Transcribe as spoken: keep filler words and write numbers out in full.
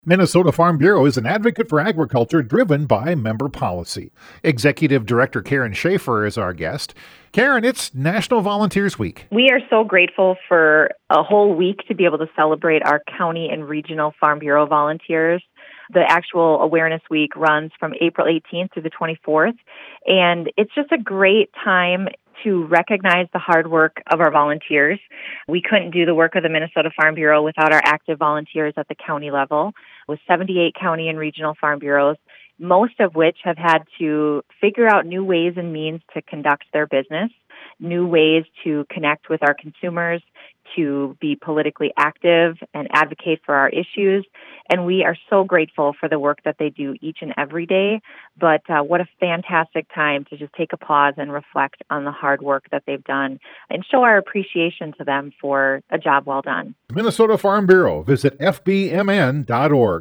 Minnesota Farm Bureau is an advocate for agriculture driven by member policy. Executive Director Karen Schaefer is our guest. Karen, it's National Volunteers Week. We are so grateful for a whole week to be able to celebrate our county and regional Farm Bureau volunteers. The actual Awareness Week runs from April eighteenth to the twenty-fourth, and it's just a great time to recognize the hard work of our volunteers. We couldn't do the work of the Minnesota Farm Bureau without our active volunteers at the county level, with seventy-eight county and regional farm bureaus, most of which have had to figure out new ways and means to conduct their business, new ways to connect with our consumers, to be politically active and advocate for our issues. And we are so grateful for the work that they do each and every day. But uh, what a fantastic time to just take a pause and reflect on the hard work that they've done and show our appreciation to them for a job well done. Minnesota Farm Bureau. Visit F B M N dot org.